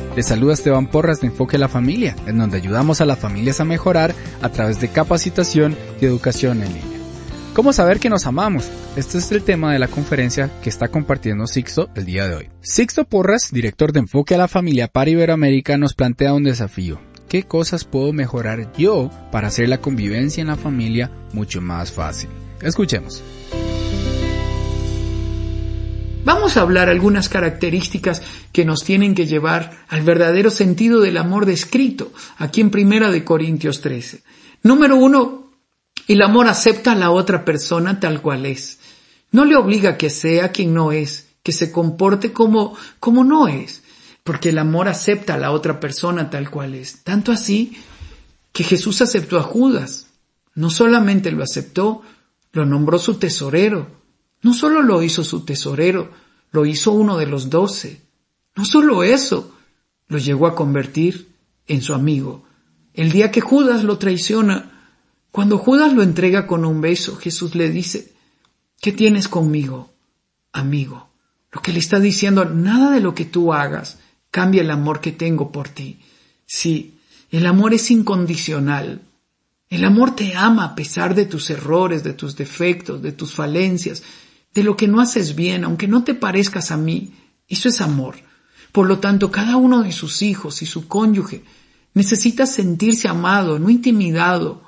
Les saluda Esteban Porras de Enfoque a la Familia, en donde ayudamos a las familias a mejorar a través de capacitación y educación en línea. ¿Cómo saber que nos amamos? Este es el tema de la conferencia que está compartiendo Sixto el día de hoy. Sixto Porras, director de Enfoque a la Familia para Iberoamérica, nos plantea un desafío. ¿Qué cosas puedo mejorar yo para hacer la convivencia en la familia mucho más fácil? Escuchemos. Vamos a hablar algunas características que nos tienen que llevar al verdadero sentido del amor descrito aquí en 1 Corintios 13. Número 1, el amor acepta a la otra persona tal cual es. No le obliga a que sea quien no es, que se comporte como no es, porque el amor acepta a la otra persona tal cual es. Tanto así que Jesús aceptó a Judas. No solamente lo aceptó, lo nombró su tesorero. No solo lo hizo su tesorero, lo hizo uno de los 12. No solo eso, lo llegó a convertir en su amigo. El día que Judas lo traiciona, cuando Judas lo entrega con un beso, Jesús le dice, ¿qué tienes conmigo, amigo? Lo que le está diciendo, nada de lo que tú hagas cambia el amor que tengo por ti. Sí, el amor es incondicional. El amor te ama a pesar de tus errores, de tus defectos, de tus falencias, de lo que no haces bien, aunque no te parezcas a mí. Eso es amor. Por lo tanto, cada uno de sus hijos y su cónyuge necesita sentirse amado, no intimidado.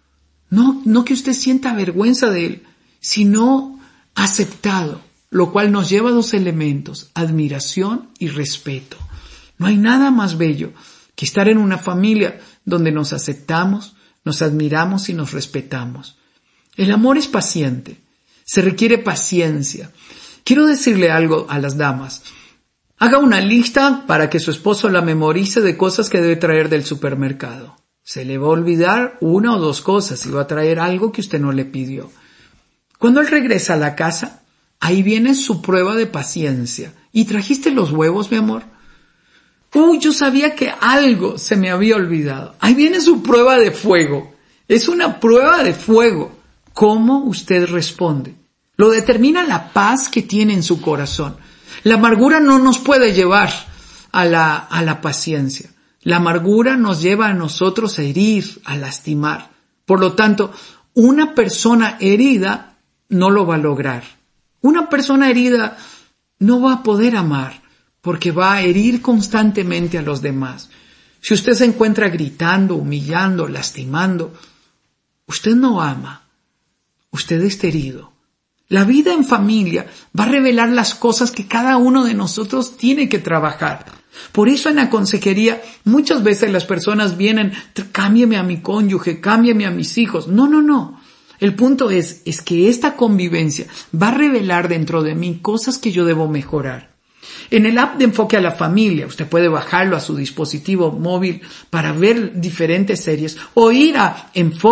No que usted sienta vergüenza de él, sino aceptado, lo cual nos lleva a 2 elementos, admiración y respeto. No hay nada más bello que estar en una familia donde nos aceptamos, nos admiramos y nos respetamos. El amor es paciente. Se requiere paciencia. Quiero decirle algo a las damas. Haga una lista para que su esposo la memorice de cosas que debe traer del supermercado. Se le va a olvidar 1 o 2 cosas y va a traer algo que usted no le pidió. Cuando él regresa a la casa, ahí viene su prueba de paciencia. ¿Y trajiste los huevos, mi amor? Yo sabía que algo se me había olvidado. Ahí viene su prueba de fuego. Es una prueba de fuego. ¿Cómo usted responde? Lo determina la paz que tiene en su corazón. La amargura no nos puede llevar a la paciencia. La amargura nos lleva a nosotros a herir, a lastimar. Por lo tanto, una persona herida no lo va a lograr. Una persona herida no va a poder amar porque va a herir constantemente a los demás. Si usted se encuentra gritando, humillando, lastimando, usted no ama. Usted está herido. La vida en familia va a revelar las cosas que cada uno de nosotros tiene que trabajar. Por eso en la consejería muchas veces las personas vienen, cámbiame a mi cónyuge, cámbiame a mis hijos. No. El punto es que esta convivencia va a revelar dentro de mí cosas que yo debo mejorar. En el app de Enfoque a la Familia, usted puede bajarlo a su dispositivo móvil para ver diferentes series o ir a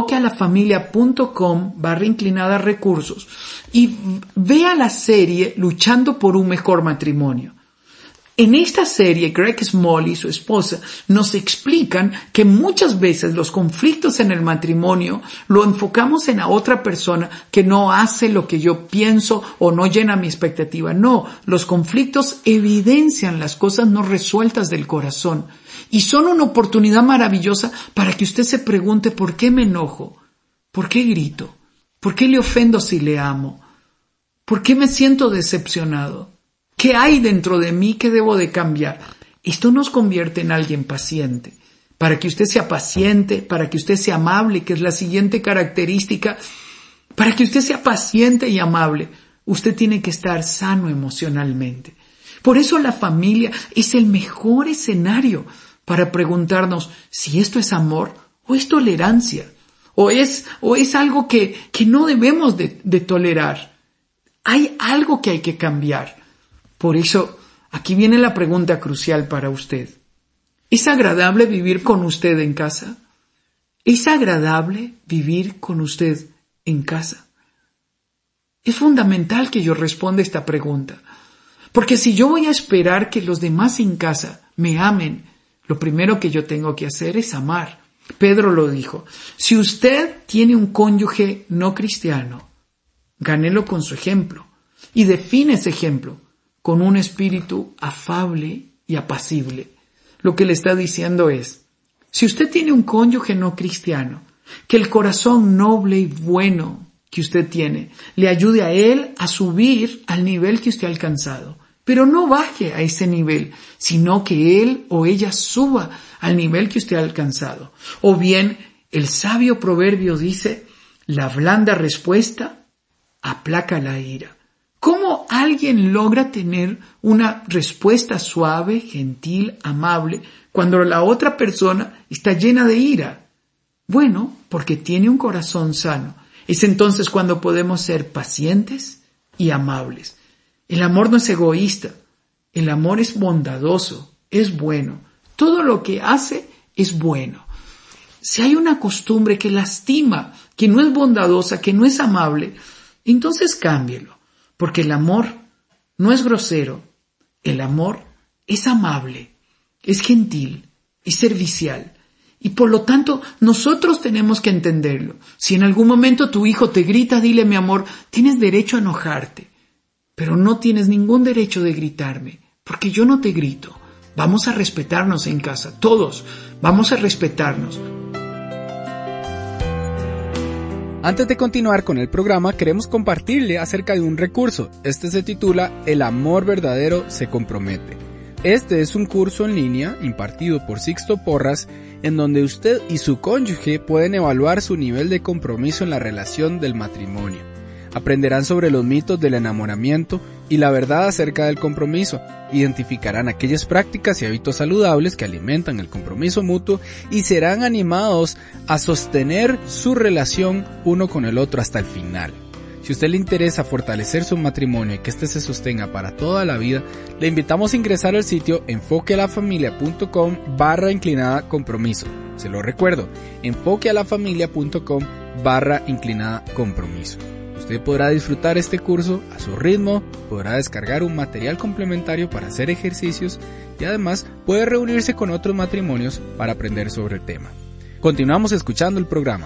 enfoquealafamilia.com/recursos y vea la serie Luchando por un mejor matrimonio. En esta serie, Greg Small y su esposa nos explican que muchas veces los conflictos en el matrimonio lo enfocamos en la otra persona que no hace lo que yo pienso o no llena mi expectativa. No, los conflictos evidencian las cosas no resueltas del corazón y son una oportunidad maravillosa para que usted se pregunte ¿por qué me enojo? ¿Por qué grito? ¿Por qué le ofendo si le amo? ¿Por qué me siento decepcionado? ¿Qué hay dentro de mí que debo de cambiar? Esto nos convierte en alguien paciente. Para que usted sea paciente, para que usted sea amable, que es la siguiente característica, para que usted sea paciente y amable, usted tiene que estar sano emocionalmente. Por eso la familia es el mejor escenario para preguntarnos si esto es amor o es tolerancia, o es algo que no debemos de tolerar. Hay algo que hay que cambiar. Por eso, aquí viene la pregunta crucial para usted. ¿Es agradable vivir con usted en casa? ¿Es agradable vivir con usted en casa? Es fundamental que yo responda esta pregunta. Porque si yo voy a esperar que los demás en casa me amen, lo primero que yo tengo que hacer es amar. Pedro lo dijo. Si usted tiene un cónyuge no cristiano, gánelo con su ejemplo. Y define ese ejemplo con un espíritu afable y apacible. lo que le está diciendo es, si usted tiene un cónyuge no cristiano, que el corazón noble y bueno que usted tiene le ayude a él a subir al nivel que usted ha alcanzado. Pero no baje a ese nivel, sino que él o ella suba al nivel que usted ha alcanzado. O bien, el sabio proverbio dice, la blanda respuesta aplaca la ira. ¿Cómo alguien logra tener una respuesta suave, gentil, amable, cuando la otra persona está llena de ira? Bueno, porque tiene un corazón sano. Es entonces cuando podemos ser pacientes y amables. El amor no es egoísta. El amor es bondadoso, es bueno. Todo lo que hace es bueno. Si hay una costumbre que lastima, que no es bondadosa, que no es amable, entonces cámbielo. Porque el amor no es grosero. El amor es amable, es gentil, es servicial. Y por lo tanto, nosotros tenemos que entenderlo. Si en algún momento tu hijo te grita, dile, mi amor, tienes derecho a enojarte, pero no tienes ningún derecho de gritarme, porque yo no te grito. Vamos a respetarnos en casa, todos, vamos a respetarnos. Antes de continuar con el programa, queremos compartirle acerca de un recurso. Este se titula El amor verdadero se compromete. Este es un curso en línea impartido por Sixto Porras, en donde usted y su cónyuge pueden evaluar su nivel de compromiso en la relación del matrimonio. Aprenderán sobre los mitos del enamoramiento y la verdad acerca del compromiso. Identificarán aquellas prácticas y hábitos saludables que alimentan el compromiso mutuo y serán animados a sostener su relación uno con el otro hasta el final. Si a usted le interesa fortalecer su matrimonio y que éste se sostenga para toda la vida, le invitamos a ingresar al sitio enfoquealafamilia.com/compromiso. Se lo recuerdo, enfoquealafamilia.com/compromiso. Usted podrá disfrutar este curso a su ritmo, podrá descargar un material complementario para hacer ejercicios y además puede reunirse con otros matrimonios para aprender sobre el tema. Continuamos escuchando el programa.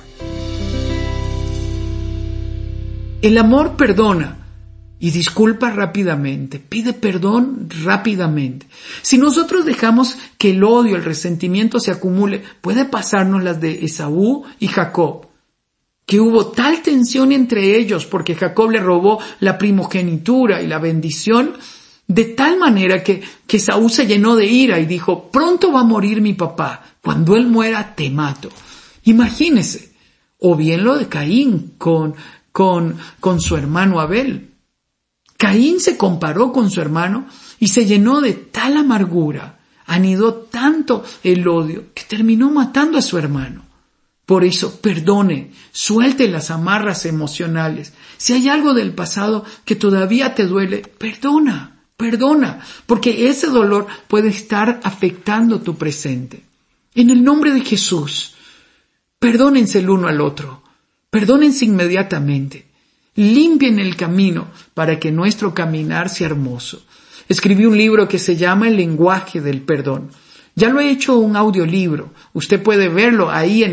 El amor perdona y disculpa rápidamente, pide perdón rápidamente. Si nosotros dejamos que el odio, el resentimiento se acumule, puede pasarnos las de Esaú y Jacob, que hubo tal tensión entre ellos porque Jacob le robó la primogenitura y la bendición, de tal manera que Esaú se llenó de ira y dijo, pronto va a morir mi papá, cuando él muera te mato. Imagínese. O bien lo de Caín con su hermano Abel. Caín se comparó con su hermano y se llenó de tal amargura, anidó tanto el odio que terminó matando a su hermano. Por eso, perdone, suelte las amarras emocionales. Si hay algo del pasado que todavía te duele, perdona, porque ese dolor puede estar afectando tu presente. En el nombre de Jesús, perdónense el uno al otro, perdónense inmediatamente, limpien el camino para que nuestro caminar sea hermoso. Escribí un libro que se llama El lenguaje del perdón. Ya lo he hecho un audiolibro. Usted puede verlo ahí en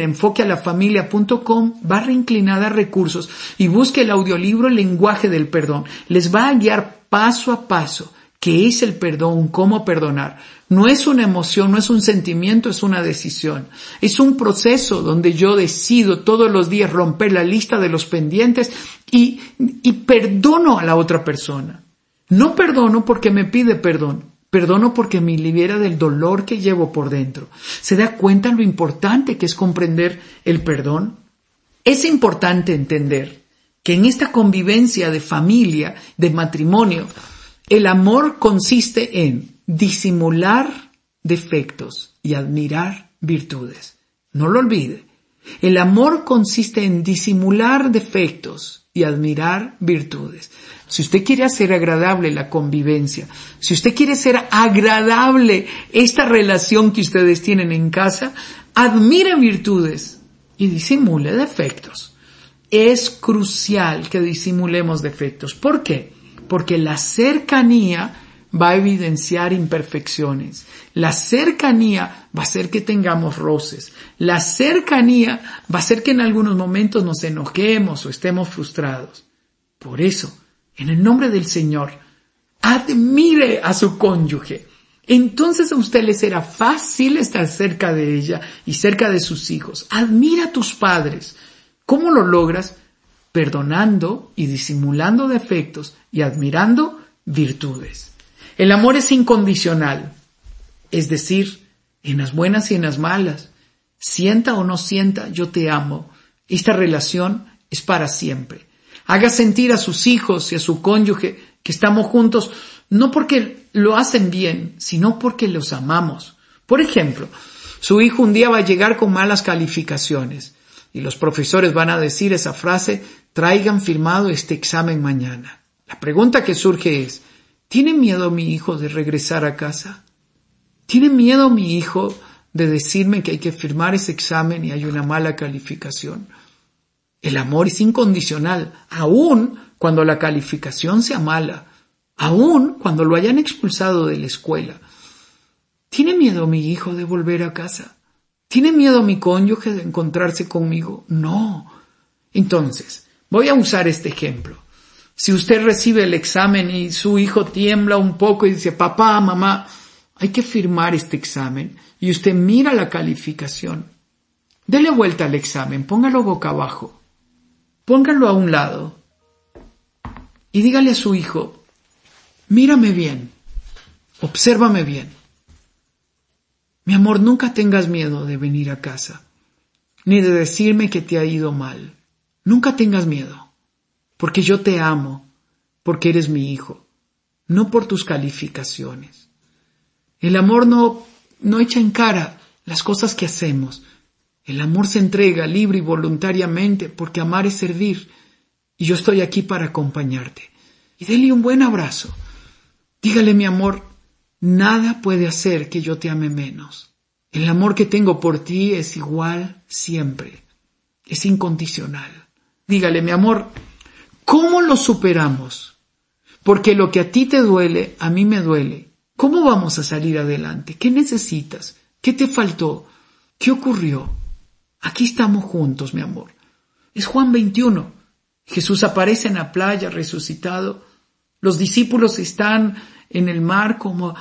enfoquealafamilia.com/recursos y busque el audiolibro El lenguaje del perdón. Les va a guiar paso a paso qué es el perdón, cómo perdonar. No es una emoción, no es un sentimiento, es una decisión. Es un proceso donde yo decido todos los días romper la lista de los pendientes y perdono a la otra persona. No perdono porque me pide perdón. Perdono porque me libera del dolor que llevo por dentro. ¿Se da cuenta lo importante que es comprender el perdón? Es importante entender que en esta convivencia de familia, de matrimonio, el amor consiste en disimular defectos y admirar virtudes. No lo olvide. El amor consiste en disimular defectos y admirar virtudes. Si usted quiere hacer agradable la convivencia, si usted quiere hacer agradable esta relación que ustedes tienen en casa, admire virtudes y disimule defectos. Es crucial que disimulemos defectos. ¿Por qué? Porque la cercanía va a evidenciar imperfecciones. La cercanía va a hacer que tengamos roces. La cercanía va a hacer que en algunos momentos nos enojemos o estemos frustrados. Por eso, en el nombre del Señor, admire a su cónyuge, entonces a usted le será fácil estar cerca de ella y cerca de sus hijos. Admira a tus padres. ¿Cómo lo logras? Perdonando y disimulando defectos y admirando virtudes. El amor es incondicional, es decir, en las buenas y en las malas. Sienta o no sienta, yo te amo. Esta relación es para siempre. Haga sentir a sus hijos y a su cónyuge que estamos juntos, no porque lo hacen bien, sino porque los amamos. Por ejemplo, su hijo un día va a llegar con malas calificaciones y los profesores van a decir esa frase: traigan firmado este examen mañana. La pregunta que surge es: ¿tiene miedo mi hijo de regresar a casa? ¿Tiene miedo mi hijo de decirme que hay que firmar ese examen y hay una mala calificación? El amor es incondicional, aun cuando la calificación sea mala, aun cuando lo hayan expulsado de la escuela. ¿Tiene miedo mi hijo de volver a casa? ¿Tiene miedo mi cónyuge de encontrarse conmigo? No. Entonces, voy a usar este ejemplo. Si usted recibe el examen y su hijo tiembla un poco y dice: papá, mamá, hay que firmar este examen, y usted mira la calificación, dele vuelta al examen, póngalo boca abajo, póngalo a un lado y dígale a su hijo: mírame bien, obsérvame bien. Mi amor, nunca tengas miedo de venir a casa, ni de decirme que te ha ido mal. Nunca tengas miedo, porque yo te amo, porque eres mi hijo, no por tus calificaciones. El amor no echa en cara las cosas que hacemos. El amor se entrega libre y voluntariamente, porque amar es servir, y yo estoy aquí para acompañarte. Y dele un buen abrazo. Dígale: mi amor, nada puede hacer que yo te ame menos. El amor que tengo por ti es igual siempre. Es incondicional. Dígale: mi amor, ¿cómo lo superamos? Porque lo que a ti te duele, a mí me duele. ¿Cómo vamos a salir adelante? ¿Qué necesitas? ¿Qué te faltó? ¿Qué ocurrió? Aquí estamos juntos, mi amor. Es Juan 21. Jesús aparece en la playa resucitado. Los discípulos están en el mar como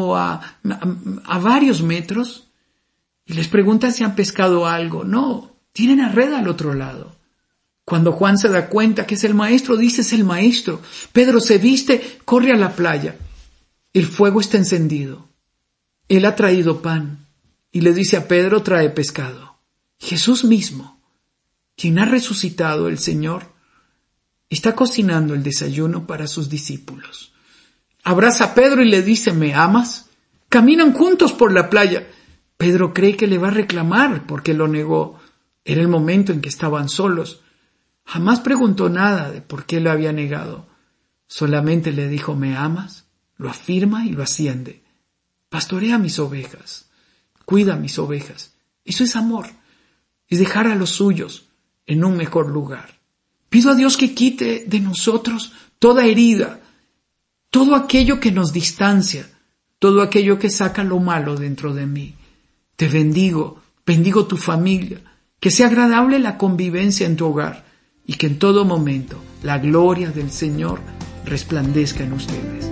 a varios metros y les pregunta si han pescado algo. No, tienen la red al otro lado. Cuando Juan se da cuenta que es el maestro, dice: es el maestro. Pedro se viste, corre a la playa. El fuego está encendido. Él ha traído pan y le dice a Pedro: trae pescado. Jesús mismo, quien ha resucitado, el Señor, está cocinando el desayuno para sus discípulos. Abraza a Pedro y le dice: ¿me amas? Caminan juntos por la playa. Pedro cree que le va a reclamar porque lo negó. Era el momento en que estaban solos. Jamás preguntó nada de por qué lo había negado. Solamente le dijo: ¿me amas? Lo afirma y lo asciende. Pastorea mis ovejas. Cuida mis ovejas. Eso es amor. Es dejar a los suyos en un mejor lugar. Pido a Dios que quite de nosotros toda herida, todo aquello que nos distancia, todo aquello que saca lo malo dentro de mí. Te bendigo tu familia, que sea agradable la convivencia en tu hogar y que en todo momento la gloria del Señor resplandezca en ustedes.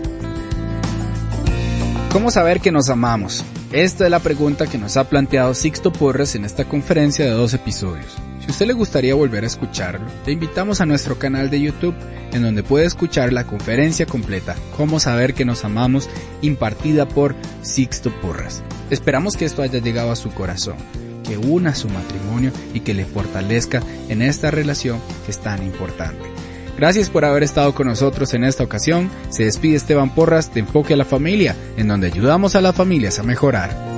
¿Cómo saber que nos amamos? Esta es la pregunta que nos ha planteado Sixto Porras en esta conferencia de 2 episodios. Si a usted le gustaría volver a escucharlo, le invitamos a nuestro canal de YouTube, en donde puede escuchar la conferencia completa, Cómo saber que nos amamos, impartida por Sixto Porras. Esperamos que esto haya llegado a su corazón, que una su matrimonio y que le fortalezca en esta relación que es tan importante. Gracias por haber estado con nosotros en esta ocasión. Se despide Esteban Porras de Enfoque a la Familia, en donde ayudamos a las familias a mejorar.